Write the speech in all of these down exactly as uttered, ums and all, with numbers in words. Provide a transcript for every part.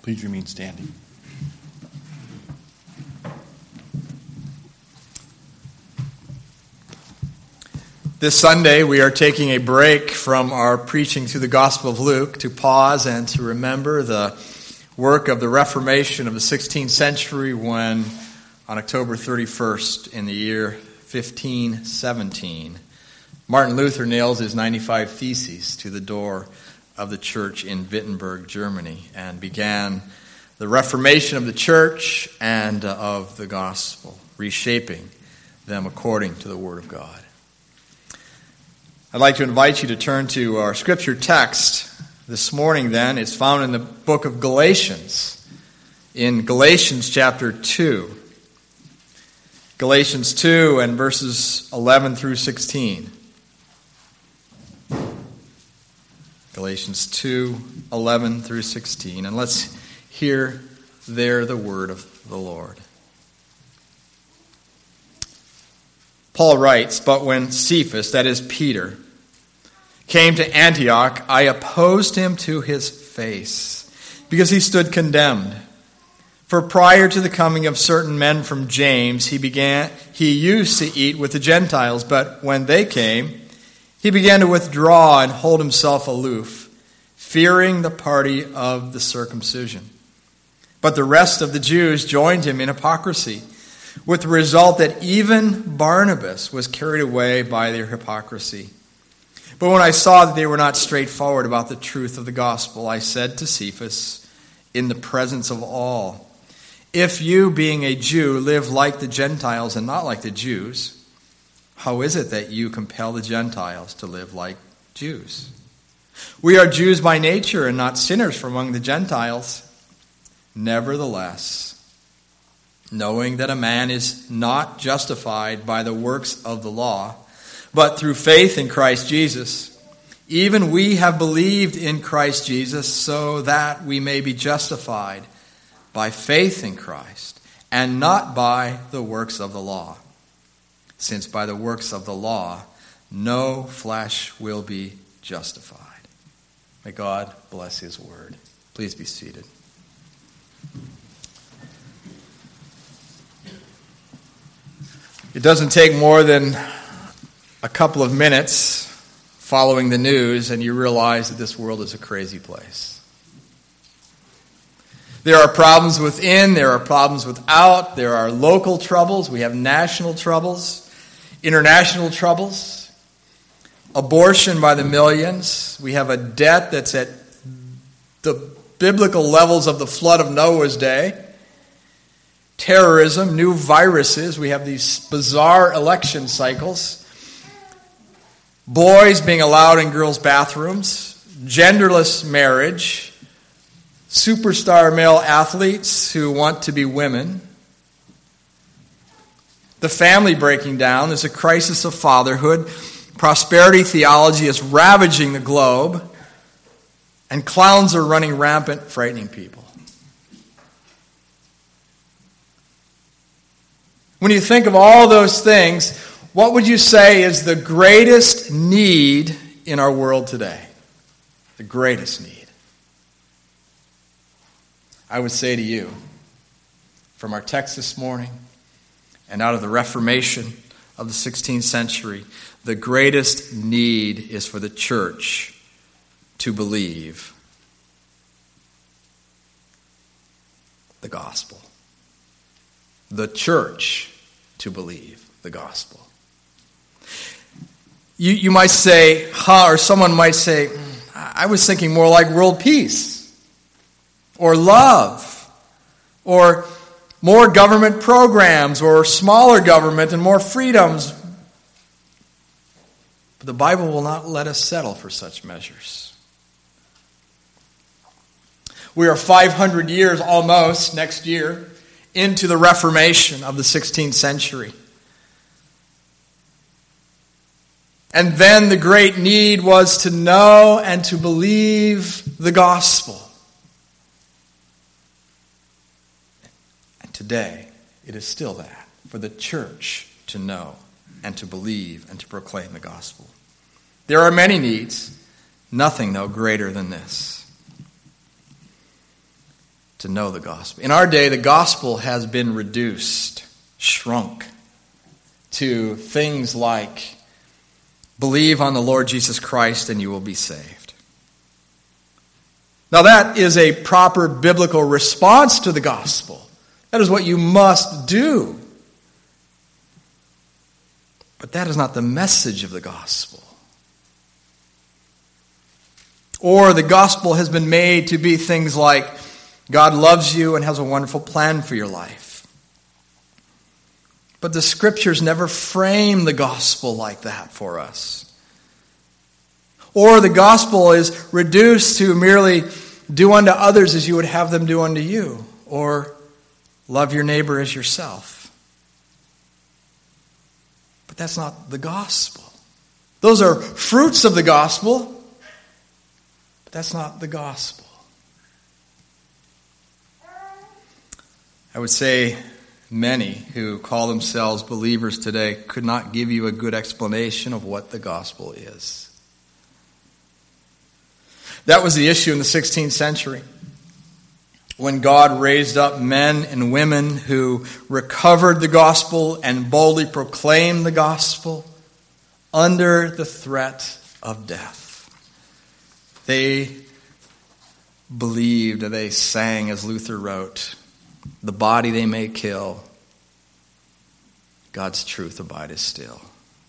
Please remain standing. This Sunday, we are taking a break from our preaching through the Gospel of Luke to pause and to remember the work of the Reformation of the sixteenth century when, on October thirty-first in the year fifteen seventeen, Martin Luther nails his ninety-five Theses to the door of the church in Wittenberg, Germany, and began the Reformation of the church and of the gospel, reshaping them according to the Word of God. I'd like to invite you to turn to our scripture text this morning then. It's found in the book of Galatians, in Galatians chapter two. Galatians two and verses eleven through sixteen. Galatians two, eleven through sixteen. And let's hear there the word of the Lord. Paul writes, "But when Cephas, that is Peter, came to Antioch, I opposed him to his face, because he stood condemned. For prior to the coming of certain men from James, he began he used to eat with the Gentiles, but when they came, he began to withdraw and hold himself aloof, fearing the party of the circumcision. But the rest of the Jews joined him in hypocrisy, with the result that even Barnabas was carried away by their hypocrisy. But when I saw that they were not straightforward about the truth of the gospel, I said to Cephas, in the presence of all, 'If you, being a Jew, live like the Gentiles and not like the Jews, how is it that you compel the Gentiles to live like Jews? We are Jews by nature and not sinners from among the Gentiles. Nevertheless, knowing that a man is not justified by the works of the law, but through faith in Christ Jesus, even we have believed in Christ Jesus so that we may be justified by faith in Christ and not by the works of the law. Since by the works of the law, no flesh will be justified." May God bless his word. Please be seated. It doesn't take more than a couple of minutes following the news and you realize that this world is a crazy place. There are problems within, there are problems without, there are local troubles, we have national troubles, international troubles, abortion by the millions, we have a debt that's at the biblical levels of the flood of Noah's day, terrorism, new viruses, we have these bizarre election cycles, boys being allowed in girls' bathrooms, genderless marriage, superstar male athletes who want to be women, the family breaking down, there's a crisis of fatherhood, prosperity theology is ravaging the globe, and clowns are running rampant, frightening people. When you think of all those things, what would you say is the greatest need in our world today? The greatest need. I would say to you, from our text this morning and out of the Reformation of the sixteenth century, the greatest need is for the church to believe the gospel. The church to believe the gospel. You, you might say, huh, or someone might say, I was thinking more like world peace, or love, or more government programs, or smaller government and more freedoms. But the Bible will not let us settle for such measures. We are five hundred years almost next year into the Reformation of the sixteenth century. And then the great need was to know and to believe the gospel. And today, it is still that, for the church to know and to believe and to proclaim the gospel. There are many needs, nothing, though, greater than this. to know the gospel. In our day, the gospel has been reduced, shrunk, to things like, believe on the Lord Jesus Christ and you will be saved. Now that is a proper biblical response to the gospel. That is what you must do. But that is not the message of the gospel. Or the gospel has been made to be things like, God loves you and has a wonderful plan for your life. But the scriptures never frame the gospel like that for us. Or the gospel is reduced to merely do unto others as you would have them do unto you. Or love your neighbor as yourself. But that's not the gospel. Those are fruits of the gospel, but that's not the gospel. I would say many who call themselves believers today could not give you a good explanation of what the gospel is. That was the issue in the sixteenth century, when God raised up men and women who recovered the gospel and boldly proclaimed the gospel under the threat of death. They believed, they sang, as Luther wrote, the body they may kill, God's truth abideth still.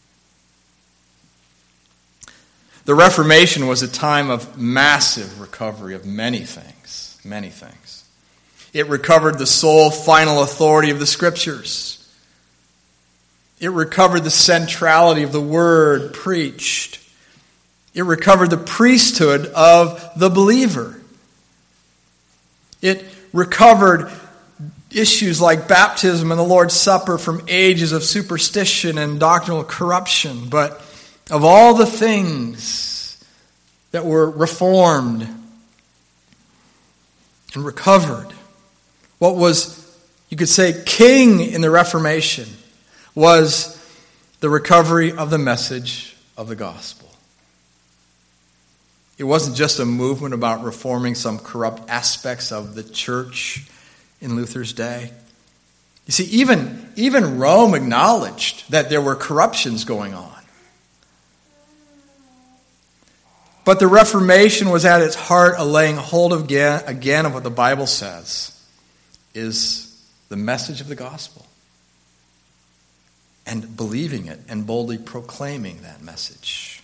The Reformation was a time of massive recovery of many things, many things. It recovered the sole final authority of the Scriptures. It recovered the centrality of the word preached. It recovered the priesthood of the believer. It recovered issues like baptism and the Lord's Supper from ages of superstition and doctrinal corruption. But of all the things that were reformed and recovered, what was, you could say, king in the Reformation was the recovery of the message of the gospel. It wasn't just a movement about reforming some corrupt aspects of the church in Luther's day. You see, even, even Rome acknowledged that there were corruptions going on. But the Reformation was at its heart a laying hold of again, again of what the Bible says is the message of the gospel. And believing it and boldly proclaiming that message.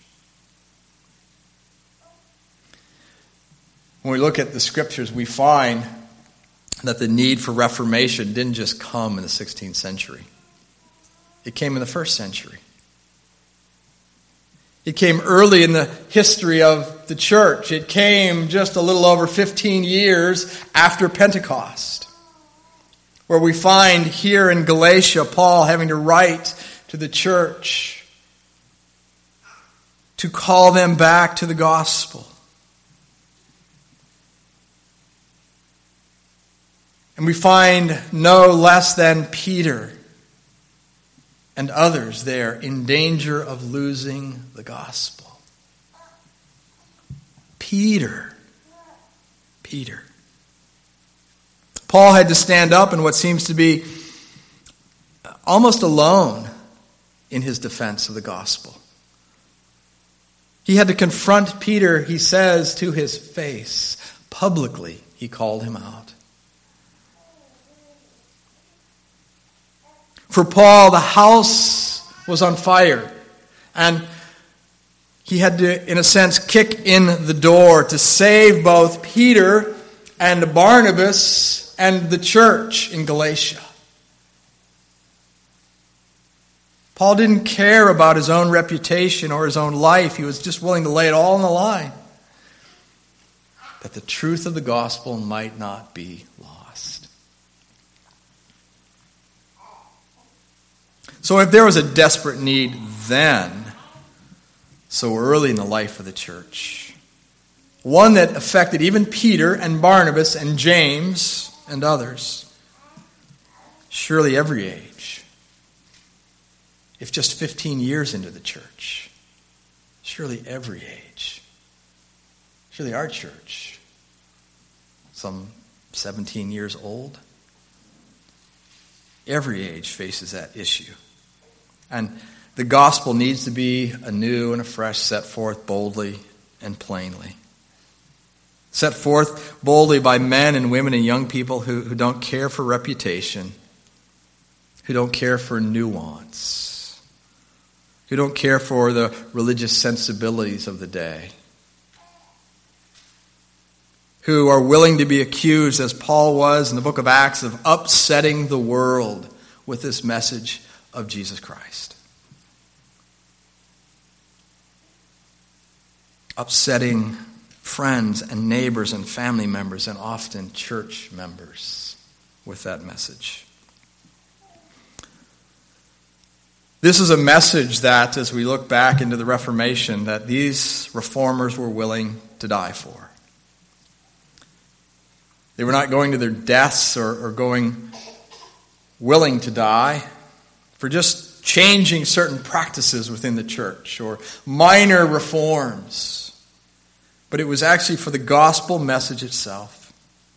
When we look at the scriptures, we find that the need for reformation didn't just come in the sixteenth century. It came in the first century. It came early in the history of the church. It came just a little over fifteen years after Pentecost, where we find here in Galatia Paul having to write to the church to call them back to the gospel. And we find no less than Peter and others there in danger of losing the gospel. Peter. Peter. Paul had to stand up in what seems to be almost alone in his defense of the gospel. He had to confront Peter, he says, to his face. Publicly, he called him out. For Paul, the house was on fire, and he had to, in a sense, kick in the door to save both Peter and Barnabas and the church in Galatia. Paul didn't care about his own reputation or his own life. He was just willing to lay it all on the line, that the truth of the gospel might not be lost. So if there was a desperate need then, so early in the life of the church, one that affected even Peter and Barnabas and James and others, surely every age, if just fifteen years into the church, surely every age, surely our church, some seventeen years old. Every age faces that issue. And the gospel needs to be anew and afresh set forth boldly and plainly. Set forth boldly by men and women and young people who, who don't care for reputation, who don't care for nuance, who don't care for the religious sensibilities of the day, who are willing to be accused, as Paul was in the book of Acts, of upsetting the world with this message of Jesus Christ. Upsetting friends and neighbors and family members and often church members with that message. This is a message that, as we look back into the Reformation, that these reformers were willing to die for. They were not going to their deaths or, or going willing to die for just changing certain practices within the church or minor reforms. But it was actually for the gospel message itself.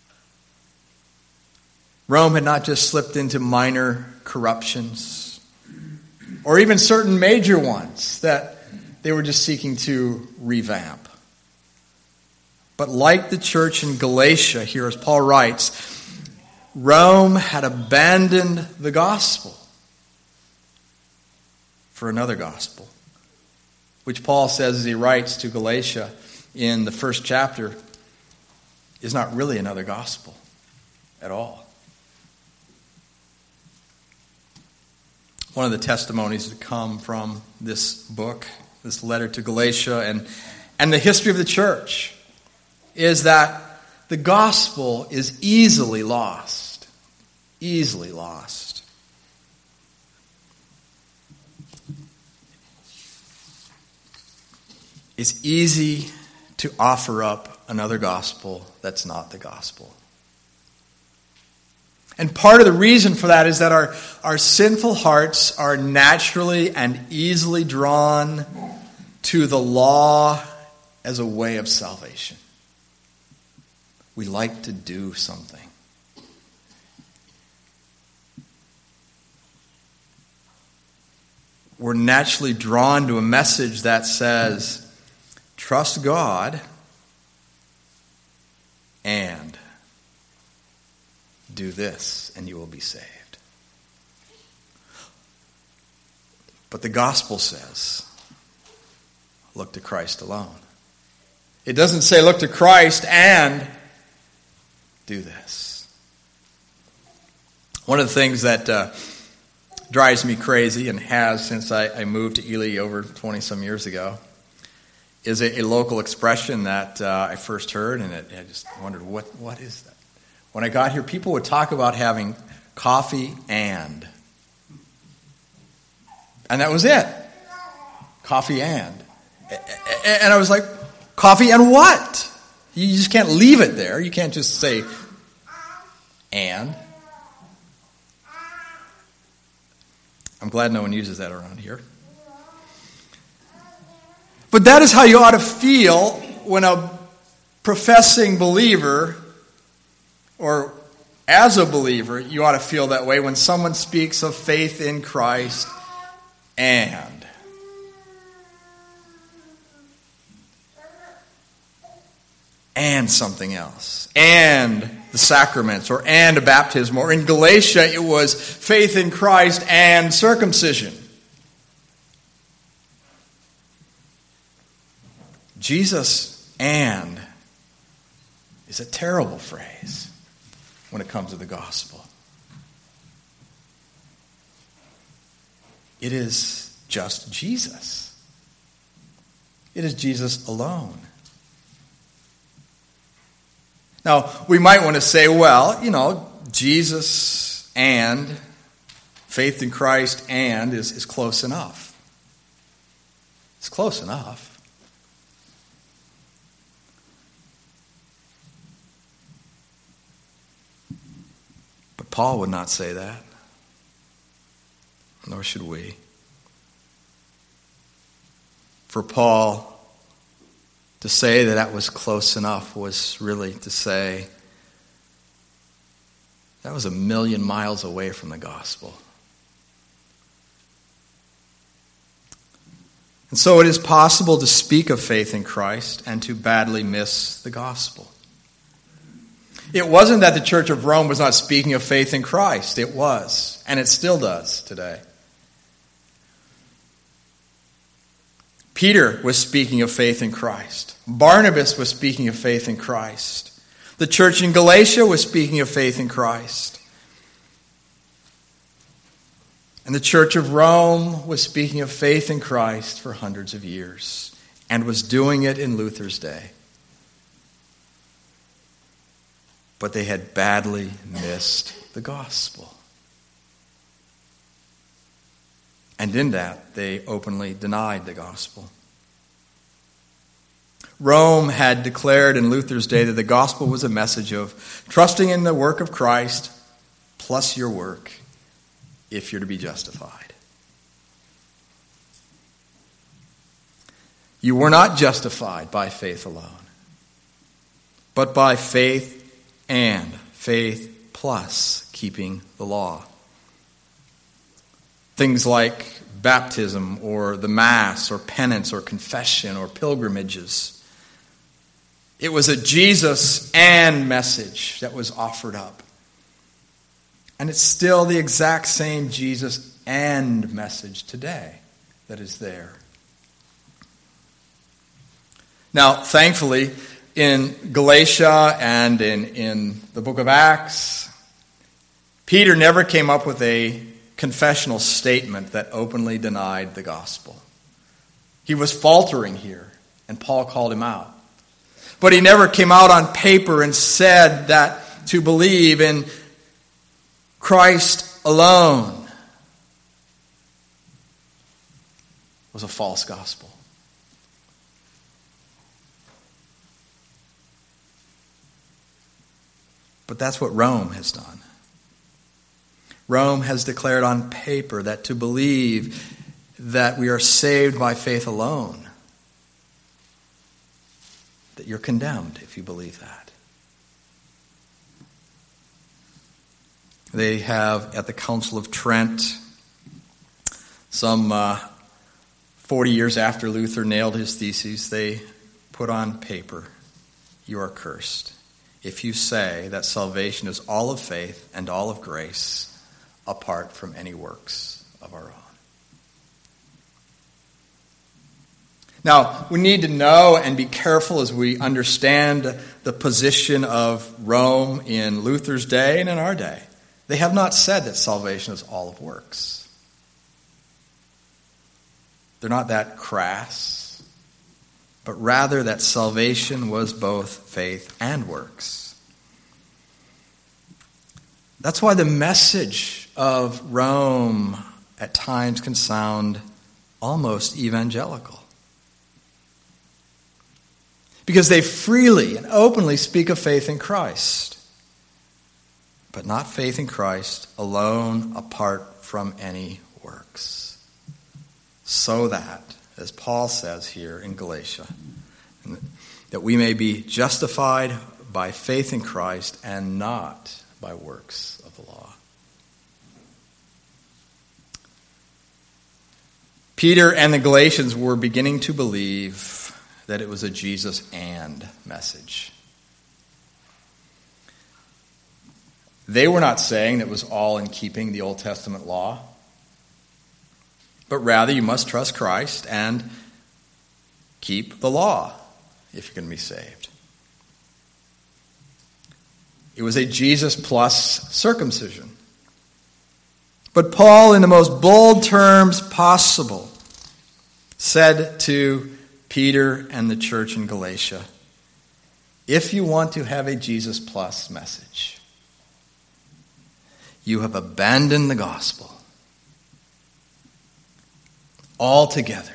Rome had not just slipped into minor corruptions or even certain major ones that they were just seeking to revamp. But like the church in Galatia, here as Paul writes, Rome had abandoned the gospel for another gospel, which Paul says as he writes to Galatia in the first chapter is not really another gospel at all. One of the testimonies that come from this book, this letter to Galatia, and, and the history of the church is that the gospel is easily lost. Easily lost. It's easy to offer up another gospel that's not the gospel. And part of the reason for that is that our, our sinful hearts are naturally and easily drawn to the law as a way of salvation. We like to do something. We're naturally drawn to a message that says, trust God and do this and you will be saved. But the gospel says, look to Christ alone. It doesn't say look to Christ and do this. One of the things that uh, drives me crazy and has since I, I moved to Ely over twenty some years ago is a, a local expression that uh, I first heard, and it, I just wondered, what what is that? When I got here, people would talk about having coffee and. And that was it. Coffee and. And I was like, coffee and what? You just can't leave it there. You can't just say, and. I'm glad no one uses that around here. But that is how you ought to feel when a professing believer, or as a believer, you ought to feel that way when someone speaks of faith in Christ and. And something else. And the sacraments, or and a baptism. Or in Galatia, it was faith in Christ and circumcision. Jesus and is a terrible phrase when it comes to the gospel. It is just Jesus. It is Jesus alone. Now, we might want to say, well, you know, Jesus and faith in Christ and is, is close enough. It's close enough. But Paul would not say that. Nor should we. For Paul, to say that that was close enough was really to say That was a million miles away from the gospel. And so it is possible to speak of faith in Christ and to badly miss the gospel. It wasn't that the Church of Rome was not speaking of faith in Christ. It was, and it still does today. Peter was speaking of faith in Christ. Barnabas was speaking of faith in Christ. The church in Galatia was speaking of faith in Christ. And the Church of Rome was speaking of faith in Christ for hundreds of years and was doing it in Luther's day. But they had badly missed the gospel. And in that, they openly denied the gospel. Rome had declared in Luther's day that the gospel was a message of trusting in the work of Christ plus your work if you're to be justified. You were not justified by faith alone, but by faith and faith plus keeping the law. Things like baptism or the Mass or penance or confession or pilgrimages. It was a Jesus and message that was offered up. And it's still the exact same Jesus and message today that is there. Now, thankfully, in Galatia and in, in the book of Acts, Peter never came up with a confessional statement that openly denied the gospel. He was faltering here, and Paul called him out. But he never came out on paper and said that to believe in Christ alone was a false gospel. But that's what Rome has done. Rome has declared on paper that to believe that we are saved by faith alone, that you're condemned if you believe that. They have, at the Council of Trent, some uh, forty years after Luther nailed his theses, they put on paper, "You are cursed if you say that salvation is all of faith and all of grace, apart from any works of our own." Now, we need to know and be careful as we understand the position of Rome in Luther's day and in our day. They have not said that salvation is all of works. They're not that crass, but rather that salvation was both faith and works. That's why the message of Rome at times can sound almost evangelical. Because they freely and openly speak of faith in Christ, but not faith in Christ alone apart from any works. So that, as Paul says here in Galatia, that we may be justified by faith in Christ and not by works of the law. Peter and the Galatians were beginning to believe that it was a Jesus and message. They were not saying that it was all in keeping the Old Testament law, but rather you must trust Christ and keep the law if you're going to be saved. It was a Jesus plus circumcision. But Paul, in the most bold terms possible, said to Peter and the church in Galatia, if you want to have a Jesus plus message, you have abandoned the gospel altogether,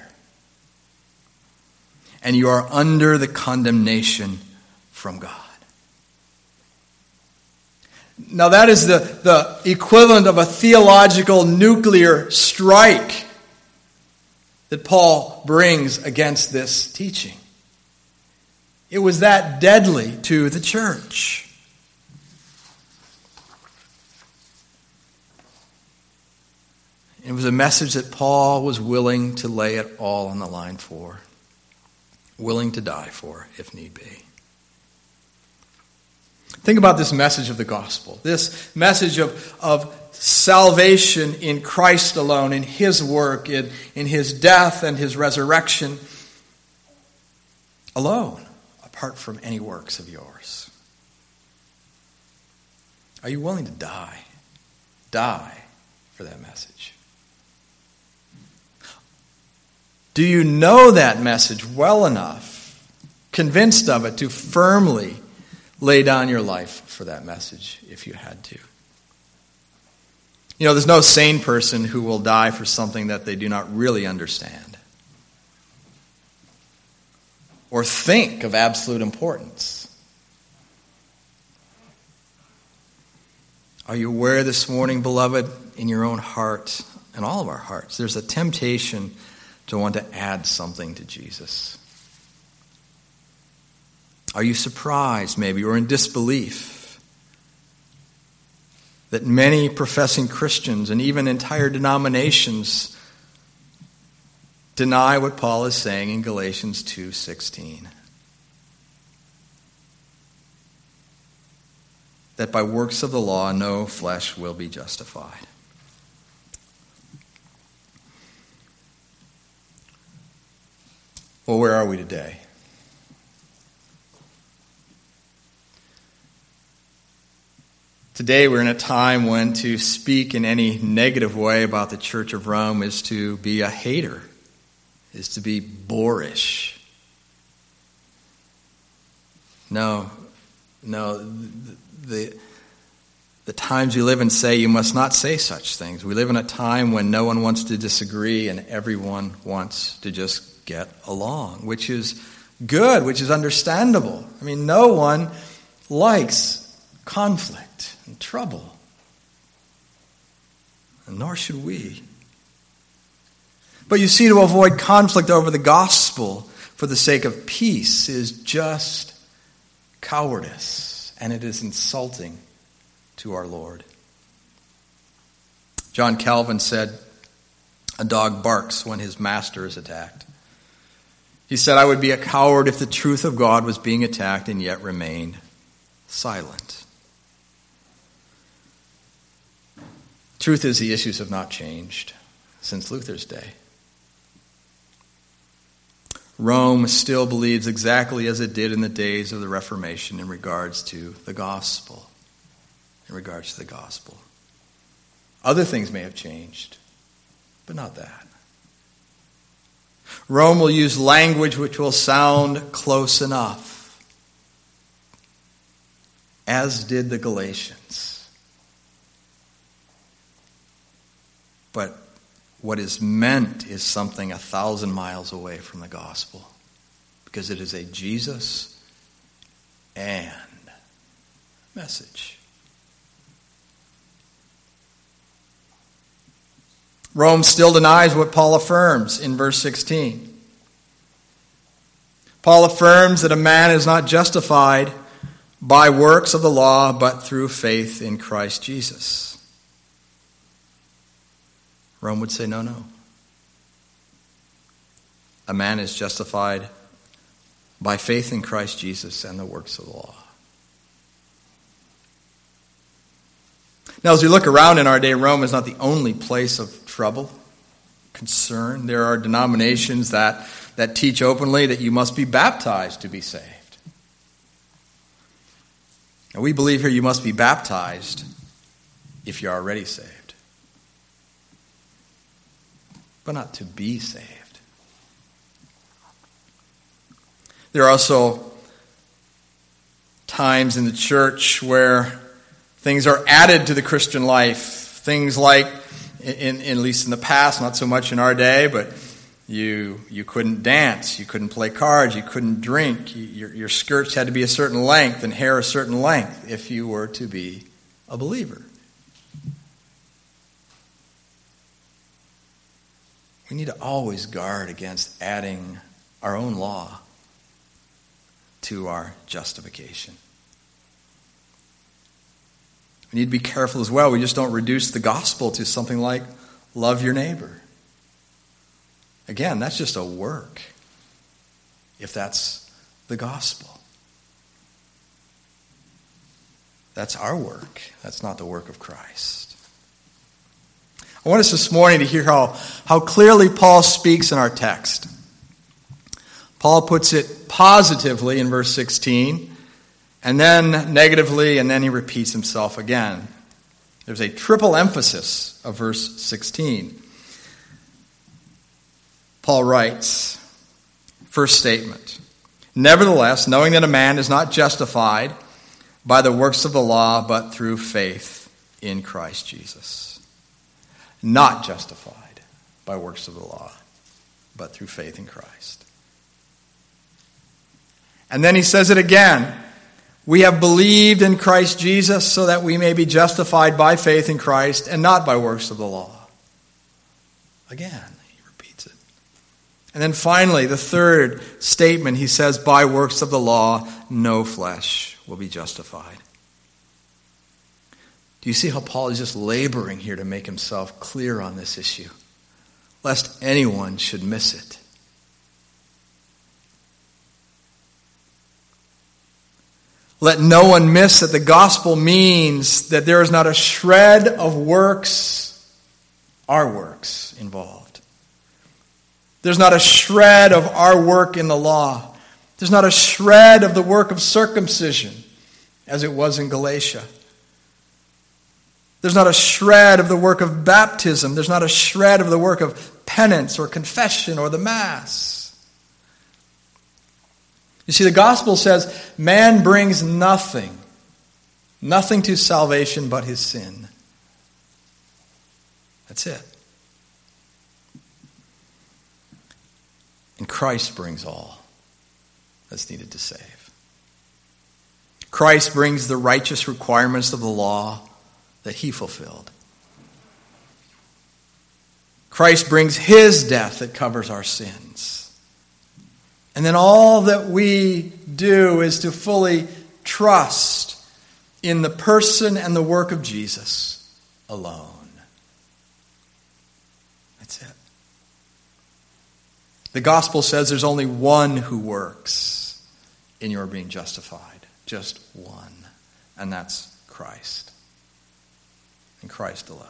and you are under the condemnation from God. Now that is the, the equivalent of a theological nuclear strike that Paul brings against this teaching. It was that deadly to the church. was a message that Paul was willing to lay it all on the line for, willing to die for if need be. Think about this message of the gospel, this message of, of salvation in Christ alone, in his work, in, in his death and his resurrection alone, apart from any works of yours. Are you willing to die? Die for that message. Do you know that message well enough, convinced of it, to firmly lay down your life for that message if you had to? You know, there's no sane person who will die for something that they do not really understand or think of absolute importance. Are you aware this morning, beloved, in your own heart, in all of our hearts, there's a temptation to want to add something to Jesus? Are you surprised, maybe, or in disbelief that many professing Christians and even entire denominations deny what Paul is saying in Galatians two sixteen? That by works of the law no flesh will be justified. Well, where are we today? Today we're in a time when to speak in any negative way about the Church of Rome is to be a hater, is to be boorish. No, no, the, the, the times we live in say you must not say such things. We live in a time when no one wants to disagree and everyone wants to just get along, which is good, which is understandable. I mean, no one likes conflict and trouble, and nor should we. But you see, to avoid conflict over the gospel for the sake of peace is just cowardice, and it is insulting to our Lord. John Calvin said, "A dog barks when his master is attacked." He said, "I would be a coward if the truth of God was being attacked and yet remained silent." Truth is, the issues have not changed since Luther's day. Rome still believes exactly as it did in the days of the Reformation in regards to the gospel. In regards to the gospel. Other things may have changed, but not that. Rome will use language which will sound close enough, as did the Galatians. But what is meant is something a thousand miles away from the gospel, because it is a Jesus and message. Rome still denies what Paul affirms in verse sixteen. Paul affirms that a man is not justified by works of the law, but through faith in Christ Jesus. Rome would say, no, no. A man is justified by faith in Christ Jesus and the works of the law. Now, as we look around in our day, Rome is not the only place of trouble, concern. There are denominations that, that teach openly that you must be baptized to be saved. And we believe here you must be baptized if you're already saved, but not to be saved. There are also times in the church where things are added to the Christian life. Things like, in, in, at least in the past, not so much in our day, but you you couldn't dance, you couldn't play cards, you couldn't drink. You, your, your skirts had to be a certain length and hair a certain length if you were to be a believer. We need to always guard against adding our own law to our justification. We need to be careful as well. We just don't reduce the gospel to something like love your neighbor. Again, that's just a work, if that's the gospel. That's our work. That's not the work of Christ. I want us this morning to hear how, how clearly Paul speaks in our text. Paul puts it positively in verse sixteen, and then negatively, and then he repeats himself again. There's a triple emphasis of verse sixteen. Paul writes, first statement, "Nevertheless, knowing that a man is not justified by the works of the law, but through faith in Christ Jesus." Not justified by works of the law, but through faith in Christ. And then he says it again. "We have believed in Christ Jesus so that we may be justified by faith in Christ and not by works of the law." Again, he repeats it. And then finally, the third statement, he says, "By works of the law, no flesh will be justified." Do you see how Paul is just laboring here to make himself clear on this issue, lest anyone should miss it? Let no one miss that the gospel means that there is not a shred of works, our works, involved. There's not a shred of our work in the law. There's not a shred of the work of circumcision, as it was in Galatia. There's not a shred of the work of baptism. There's not a shred of the work of penance or confession or the Mass. You see, the gospel says man brings nothing, nothing to salvation but his sin. That's it. And Christ brings all that's needed to save. Christ brings the righteous requirements of the law that he fulfilled. Christ brings his death that covers our sins. And then all that we do is to fully trust in the person and the work of Jesus alone. That's it. The gospel says there's only one who works in your being justified. Just one. And that's Christ. And Christ alone.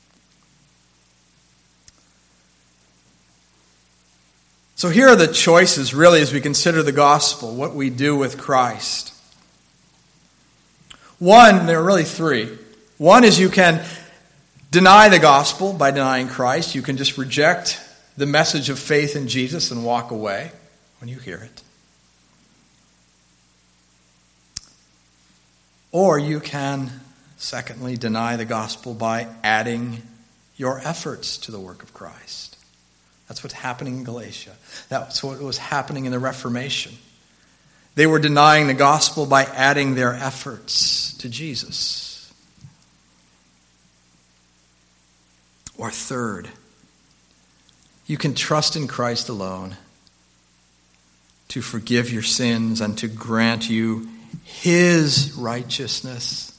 So here are the choices, really, as we consider the gospel, what we do with Christ. One, there are really three. One is you can deny the gospel by denying Christ. You can just reject the message of faith in Jesus and walk away when you hear it. Or you can, secondly, deny the gospel by adding your efforts to the work of Christ. That's what's happening in Galatia. That's what was happening in the Reformation. They were denying the gospel by adding their efforts to Jesus. Or third, you can trust in Christ alone to forgive your sins and to grant you his righteousness,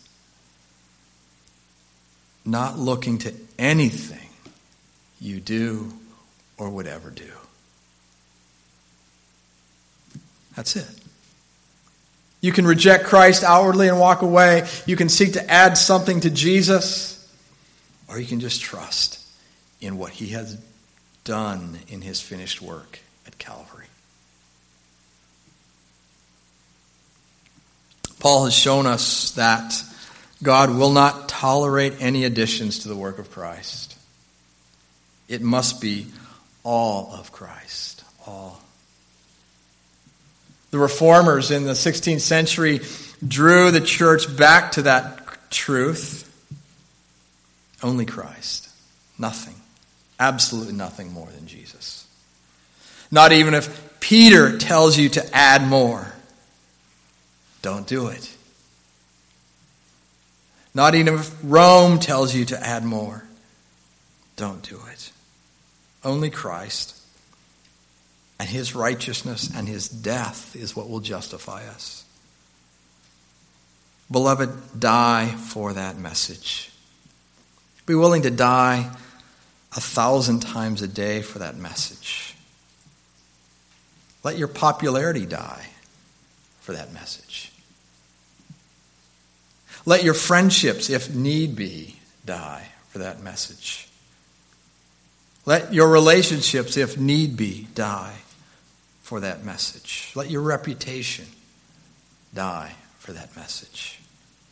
not looking to anything you do or would ever do. That's it. You can reject Christ outwardly and walk away. You can seek to add something to Jesus, or you can just trust in what he has done in his finished work at Calvary. Paul has shown us that God will not tolerate any additions to the work of Christ. It must be all of Christ. All. The reformers in the sixteenth century drew the church back to that truth. Only Christ. Nothing. Absolutely nothing more than Jesus. Not even if Peter tells you to add more. Don't do it. Not even if Rome tells you to add more. Don't do it. Only Christ and his righteousness and his death is what will justify us. Beloved, die for that message. Be willing to die a thousand times a day for that message. Let your popularity die for that message. Let your friendships, if need be, die for that message. Let your relationships, if need be, die for that message. Let your reputation die for that message.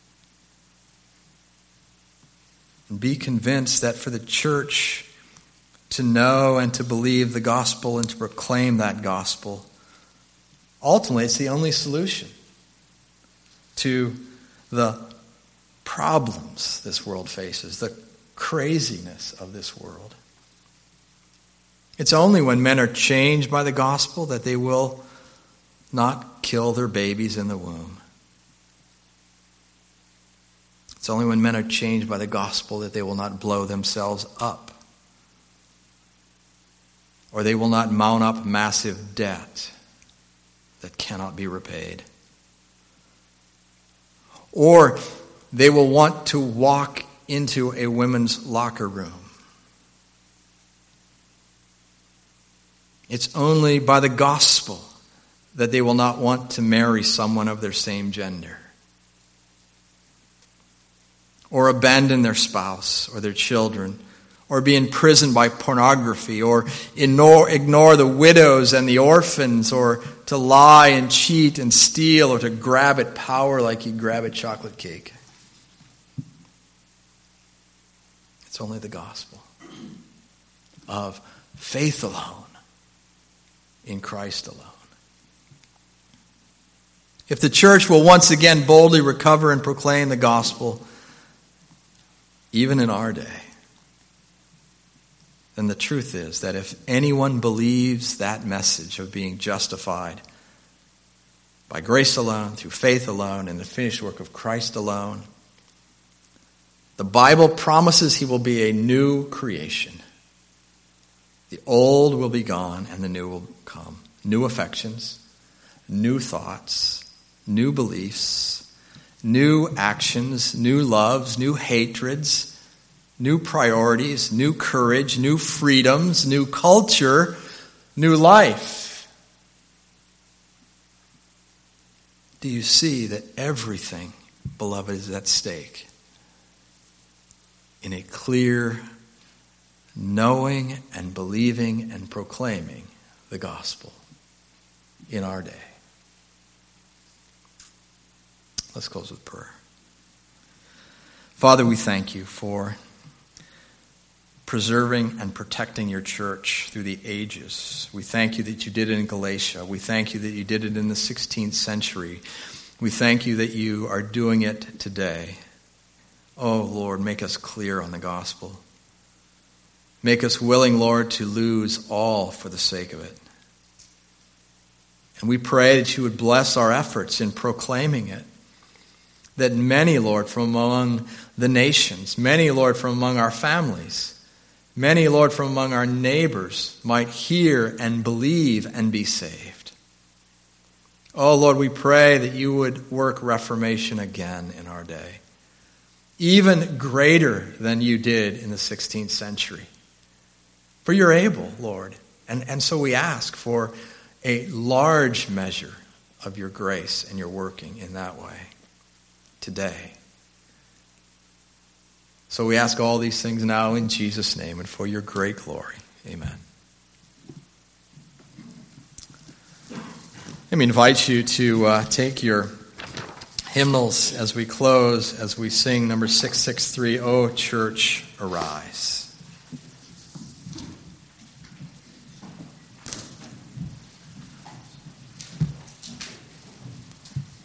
And be convinced that for the church to know and to believe the gospel and to proclaim that gospel, ultimately it's the only solution to the problems this world faces, the craziness of this world. It's only when men are changed by the gospel that they will not kill their babies in the womb. It's only when men are changed by the gospel that they will not blow themselves up, or they will not mount up massive debt that cannot be repaid, or they will want to walk into a women's locker room. It's only by the gospel that they will not want to marry someone of their same gender, or abandon their spouse or their children, or be imprisoned by pornography, or ignore, ignore the widows and the orphans, or to lie and cheat and steal, or to grab at power like you grab a chocolate cake. It's only the gospel of faith alone, in Christ alone. If the church will once again boldly recover and proclaim the gospel, even in our day, then the truth is that if anyone believes that message of being justified by grace alone, through faith alone, in the finished work of Christ alone, the Bible promises he will be a new creation. The old will be gone and the new will come. New affections, new thoughts, new beliefs, new actions, new loves, new hatreds, new priorities, new courage, new freedoms, new culture, new life. Do you see that everything, beloved, is at stake in a clear knowing and believing and proclaiming the gospel in our day? Let's close with prayer. Father, we thank you for preserving and protecting your church through the ages. We thank you that you did it in Galatia. We thank you that you did it in the sixteenth century. We thank you that you are doing it today. Oh, Lord, make us clear on the gospel. Make us willing, Lord, to lose all for the sake of it. And we pray that you would bless our efforts in proclaiming it. That many, Lord, from among the nations, many, Lord, from among our families, many, Lord, from among our neighbors might hear and believe and be saved. Oh, Lord, we pray that you would work reformation again in our day, even greater than you did in the sixteenth century. For you're able, Lord. And, and so we ask for a large measure of your grace and your working in that way today. So we ask all these things now in Jesus' name and for your great glory. Amen. Let me invite you to uh, take your hymnals as we close, as we sing number six sixty-three, O Church, Arise.